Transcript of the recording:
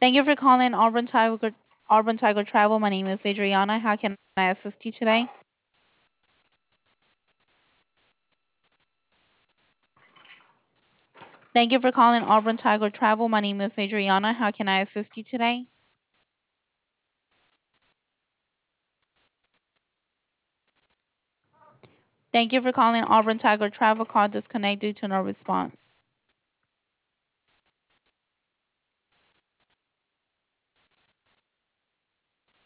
Thank you for calling Auburn Tiger Travel. My name is Adriana. How can I assist you today? Thank you for calling Auburn Tiger Travel. My name is Adriana. How can I assist you today? Thank you for calling Auburn Tiger Travel. Call disconnect due to no response.